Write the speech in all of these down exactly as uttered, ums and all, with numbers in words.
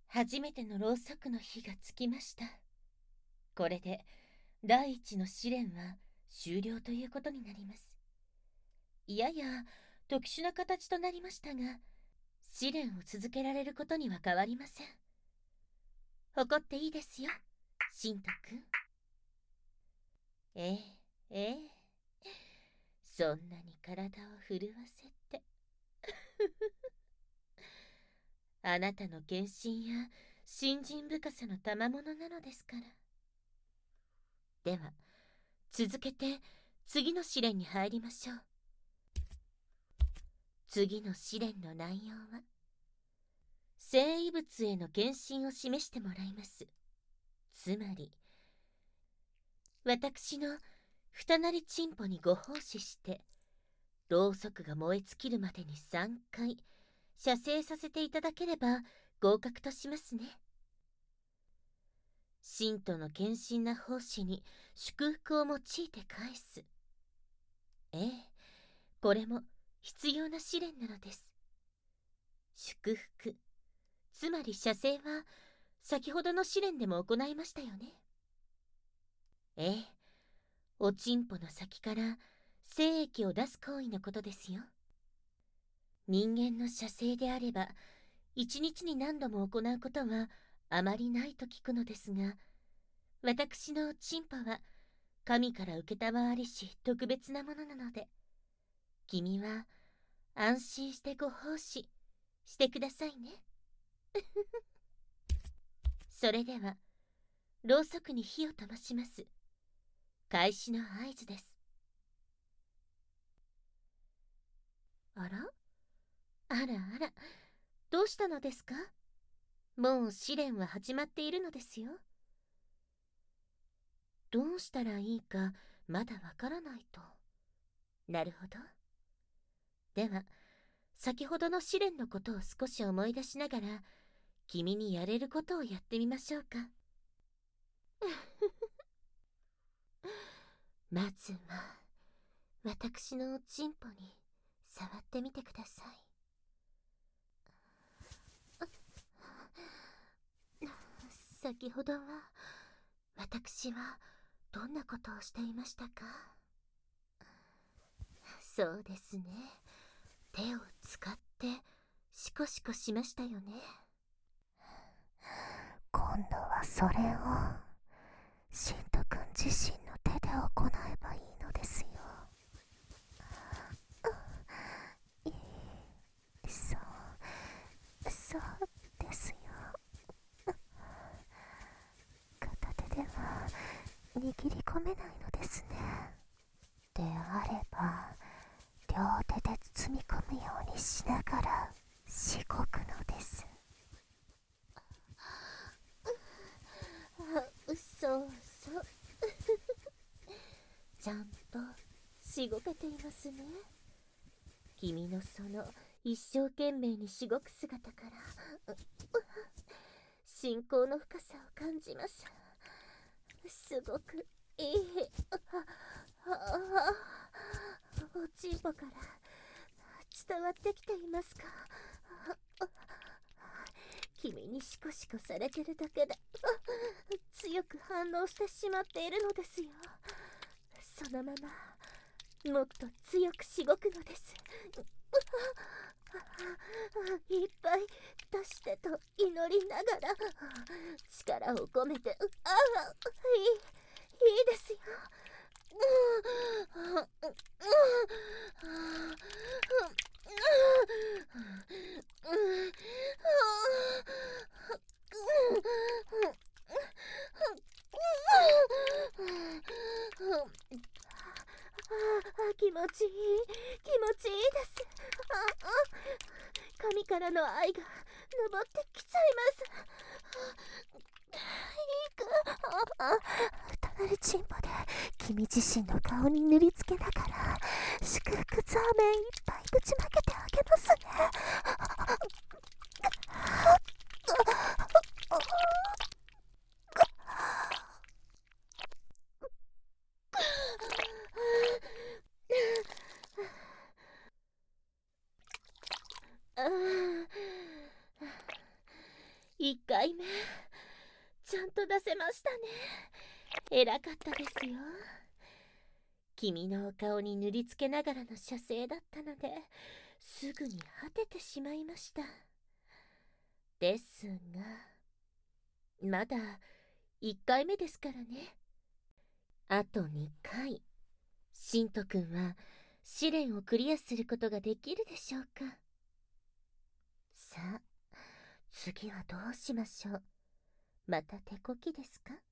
初めてのろうそくの火がつきました。これで第一の試練は終了ということになります。いやや特殊な形となりましたが、試練を続けられることには変わりません。誇っていいですよ、シント君。ええええ、そんなに体を震わせてあなたの献身や信心深さの賜物なのですから。では続けて次の試練に入りましょう。次の試練の内容は、聖遺物への献身を示してもらいます。つまり私の二なりチンポにご奉仕して、ろうそくが燃え尽きるまでにさんかい射精させていただければ合格としますね。信徒の献身な奉仕に祝福を用いて返す。ええ、これも必要な試練なのです。祝福、つまり射精は先ほどの試練でも行いましたよね。ええ、おちんぽの先から精液を出す行為のことですよ。人間の射精であれば一日に何度も行うことはあまりないと聞くのですが、私のチンポは神から承りし特別なものなので、君は安心してご奉仕してくださいね。それではろうそくに火を灯します。開始の合図です。あらあらあら、どうしたのですか？もう試練は始まっているのですよ。どうしたらいいかまだわからないと。なるほど。では先ほどの試練のことを少し思い出しながら、君にやれることをやってみましょうか。まずは私のおちんぽに触ってみてください。先ほどは私はどんなことをしていましたか？そうですね、手を使ってシコシコしましたよね。 今度はそれをシント君自身の手で行えばいいのですよ。そうそうですよ。片手では握り込めないのですね。であれば両手で包み込むようにしながらしごくのです。 あ、そうそうちゃんとしごけていますね。君のその一生懸命にしごく姿から信仰の深さを感じます。すごくいい。ああ、おちんぽから伝わってきていますか？君にシコシコされてるだけで強く反応してしまっているのですよ。そのままもっと強くしごくのです。いっぱい出してと祈りながら力を込めて、ああ、いい、いいですよ。気持ちいい、気持ちいいです。ああ、神からの愛が登ってきちゃいます。いいか、 ああ、二なりチンポで君自身の顔に塗りつけながら祝福ザーメンいっぱいぶちまけてあげますね。 いっかいめちゃんと出せましたね。偉かったですよ。君のお顔に塗りつけながらの射精だったので、すぐに果ててしまいました。ですが、まだいっかいめですからね。あとにかい、しんとくんは試練をクリアすることができるでしょうか。さあ、次はどうしましょう。また手こきですか？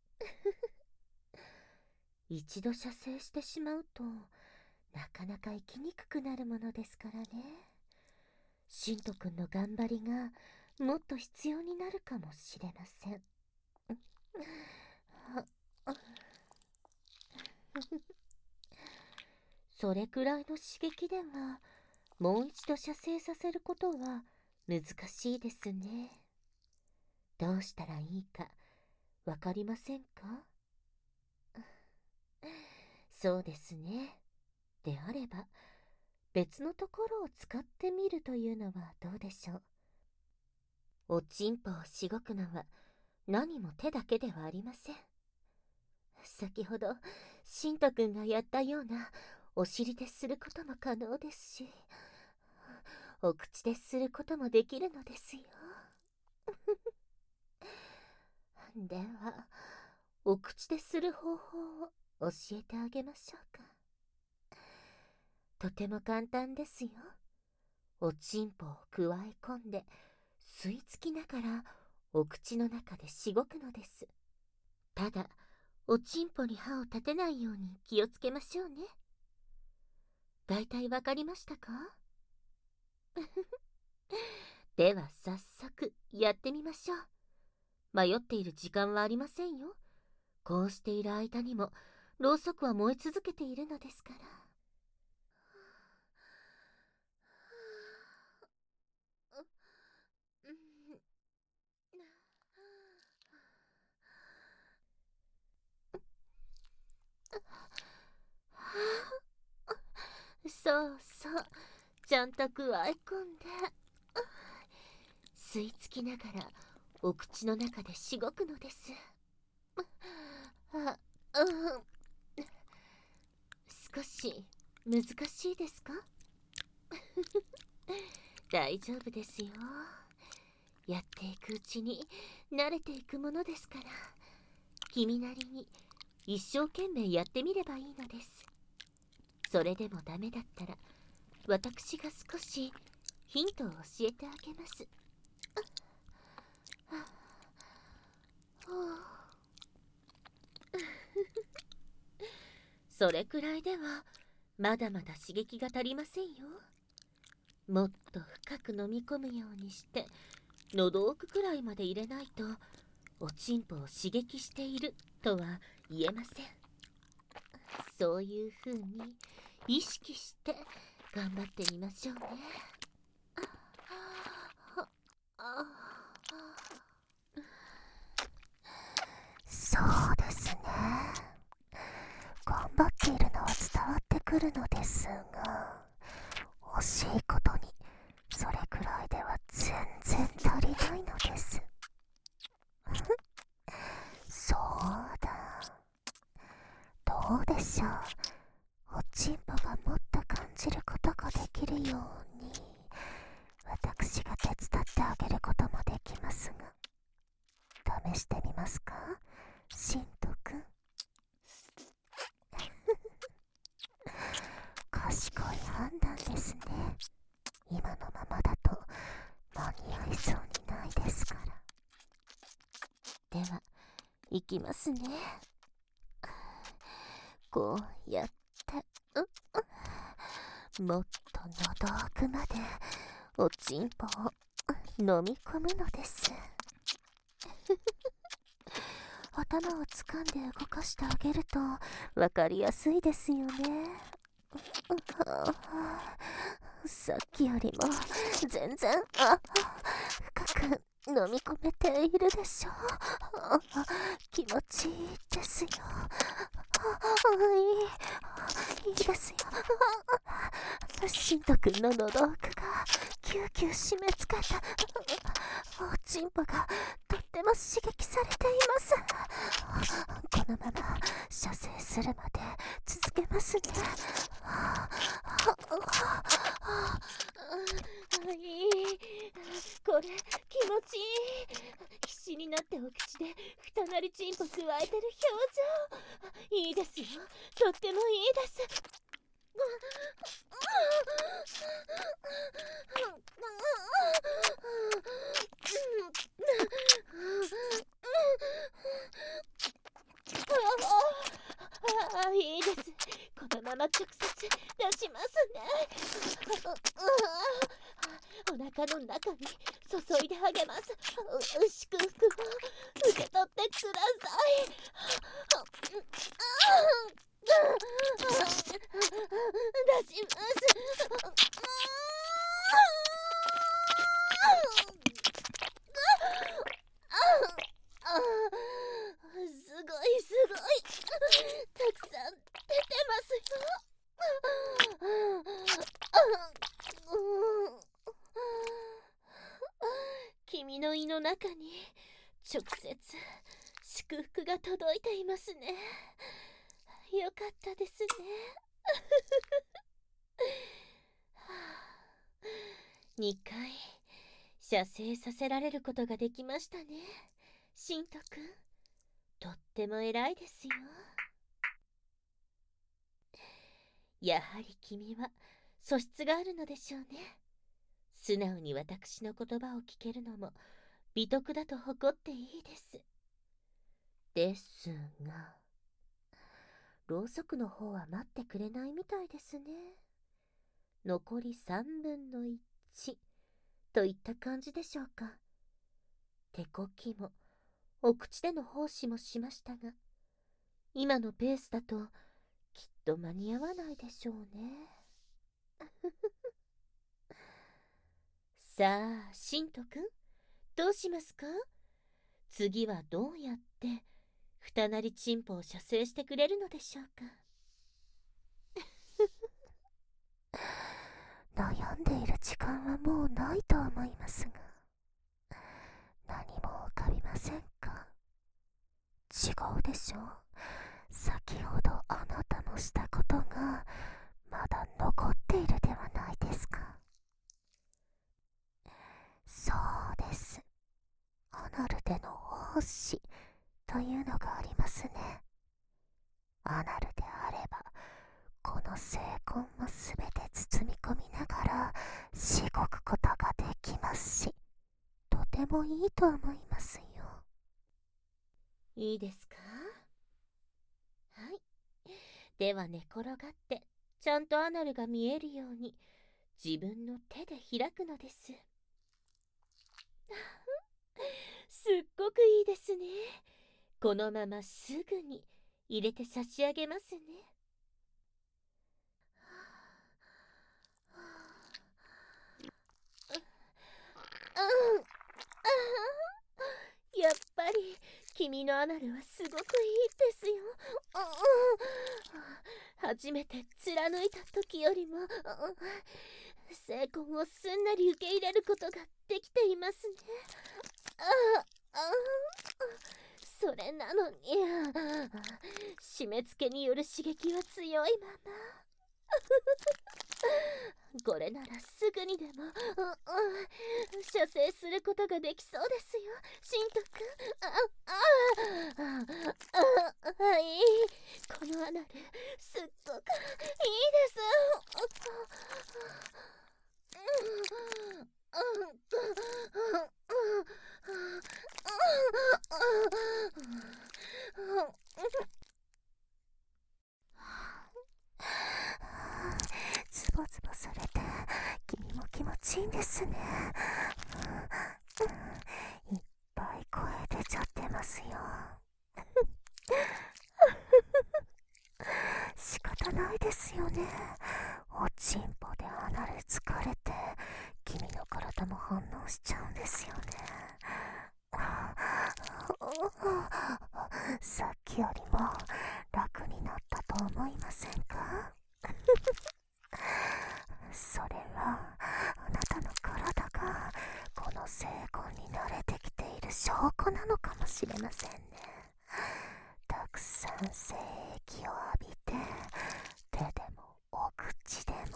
一度射精してしまうと、なかなか生きにくくなるものですからね。しんとくんの頑張りがもっと必要になるかもしれません。それくらいの刺激ではもう一度射精させることは難しいですね。どうしたらいいかわかりませんか？そうですね。であれば別のところを使ってみるというのはどうでしょう。おちんぽをしごくのは何も手だけではありません。先ほどしんとくんがやったようなお尻ですることも可能ですし、お口ですることもできるのですよ。ではお口でする方法を教えてあげましょうか。とても簡単ですよ。おちんぽをくわえ込んで吸い付きながらお口の中でしごくのです。ただおちんぽに歯を立てないように気をつけましょうね。だいたいわかりましたか？では早速やってみましょう。迷っている時間はありませんよ。こうしている間にもろうそくは燃え続けているのですから。そうそう、ちゃんとくわえ込んで吸い付きながらお口の中でしごくのです。あ、うん、少し難しいですか？大丈夫ですよ。やっていくうちに慣れていくものですから、君なりに一生懸命やってみればいいのです。それでもダメだったら私が少しヒントを教えてあげます。それくらいではまだまだ刺激が足りませんよ。もっと深く飲み込むようにして喉奥くらいまで入れないとおちんぽを刺激しているとは言えません。そういうふうに意識して頑張ってみましょうね。 そうですね。頑張っているのは伝わってくるのですが、惜しいことにそれくらいでは全然足りないのです。そうだ、どうでしょう。おちんぽがもっと感じることができるように私が手伝ってあげることもできますが、試してみますか、しんとくん。賢い判断ですね。今のままだと間に合いそうにないですから。 では行きますね。こうやってもっと喉奥までおちんぽを飲み込むのです。頭を掴んで動かしてあげるとわかりやすいですよね。さっきよりも全然あ深く飲み込めているでしょう。気持ちいいですよ。いい、いいですよ。しんとくんの喉奥がキューキュー締め付けておちんぽがとっても刺激されています。このまま射精するまで続けますね。 いい、これ気持ちいい。必死になってお口でふたなりチンポくわえてる表情、いいですよ、とってもいいです。ああ、いいです。このまま直接出しますね。お腹の中に注いであげます。う祝福を受け取ってください。出します。すごいすごい、たくさん出てますよ。君の胃の中に直接祝福が届いていますね。よかったですね。にかい射精させられることができましたね。しんとくん、とっても偉いですよ。やはり君は素質があるのでしょうね。素直に私の言葉を聞けるのも美徳だと誇っていいです。ですが、ろうそくの方は待ってくれないみたいですね。残りさんぶんのいちといった感じでしょうか。手こきもお口での奉仕もしましたが、今のペースだときっと間に合わないでしょうね。さあ、しんとくん、どうしますか？次はどうやってふたなりチンポを射精してくれるのでしょうか。 悩んでいる時間はもうないと思いますが、何も浮かびませんか？違うでしょう。先ほどあなたのしたことがまだ残っているではないですか。そうです。アナルでの奉仕というのがありますね。アナルであれば、この精魂もすべて包み込みながらしごくことができますし、とてもいいと思いますよ。 いいですか？はい。では寝転がってちゃんとアナルが見えるように自分の手で開くのです。すっごくいいですね。このまますぐに入れて差し上げますね。やっぱり君のアナルはすごくいいですよ。初めて貫いた時よりも精魂をすんなり受け入れることができていますね。それなのに締め付けによる刺激は強いまま。これならすぐにでも射精することができそうですよ、しんとくん。ああはい、このアナルすっごくいいです。 ズボズボされて君も気持ちいいんですね。いっぱい声出ちゃってますよ。仕方ないですよね。おちんぽでアナル疲れて君の体も反応しちゃうんですよね。 証拠なのかもしれませんね。たくさん精液を浴びて、手でもお口でもいっ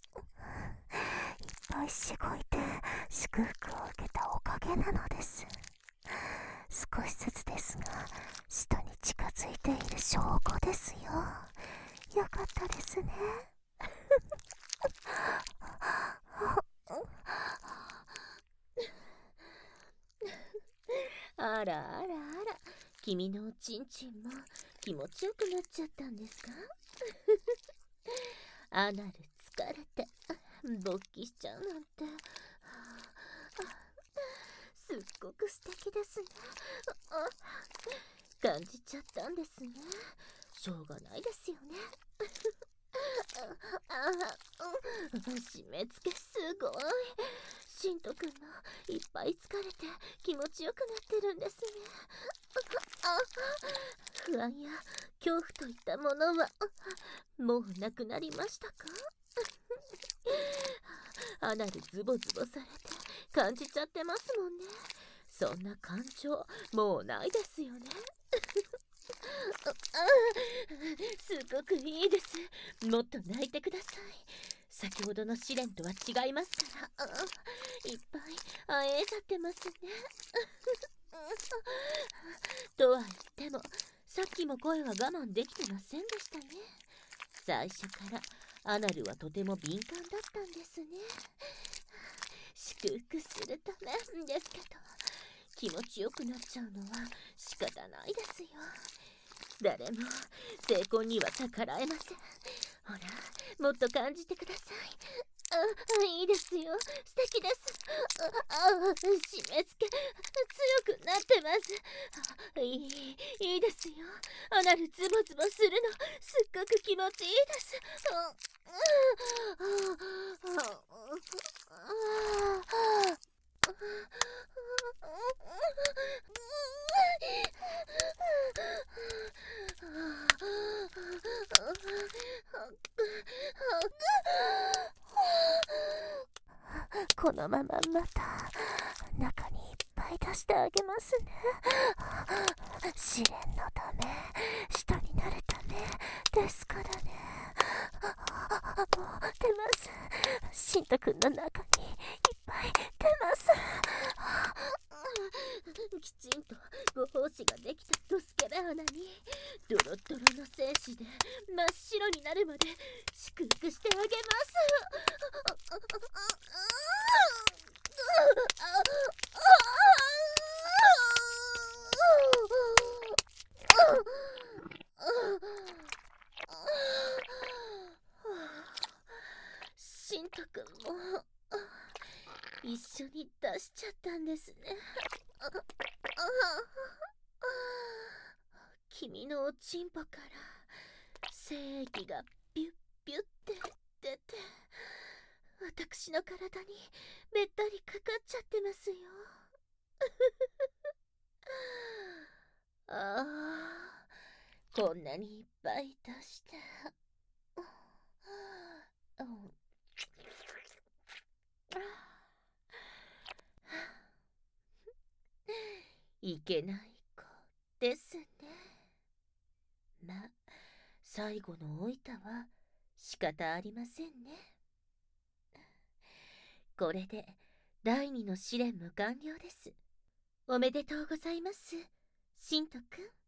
ぱいしごいて祝福を受けたおかげなのです。少しずつですが使徒に近づいている証拠ですよ。よかったですね。 あらあらあら、君のおちんちんも気持ちよくなっちゃったんですか？アナル疲れて勃起しちゃうなんて、すっごく素敵ですね。感じちゃったんですね。しょうがないですよね。締め付けすごい。しんとくんのいっぱい疲れて気持ちよくなってるんですね。不安や恐怖といったものはもうなくなりましたか？アナルズボズボされて感じちゃってますもんね。そんな感情もうないですよね。すごくいいです。もっと泣いてください。先ほどの試練とは違いますから。いっぱいあえちゃってますね。とは言ってもさっきも声は我慢できてませんでしたね。最初からアナルはとても敏感だったんですね。祝福するためですけど、気持ちよくなっちゃうのは仕方ないですよ。誰も成婚には逆らえません。ほら、もっと感じてください。あ、いいですよ。素敵です。あ、あ、締め付け強くなってます。あ、いい、いいですよ。アナルズボズボするのすっごく気持ちいいです。あ、あ、あ、あ、 このまままた中にいっぱい出してあげますね。試練のため、人になるためですからね。もう出ます。しんとくんの中にいっぱい出ます。 きちんとご奉仕ができたドスケベ穴にドロドロの精子で真っ白になるまで祝福してあげます。しんとくんも一緒に出しちゃったんですね。君のおちんぽから精液がビュッビュッって出て、私の体にべったりかかっちゃってますよ。ああ、こんなにいっぱい出して、いけない子ですね。まあ、最後のおいたは仕方ありませんね。これで第二の試練も完了です。おめでとうございます、しんとくん。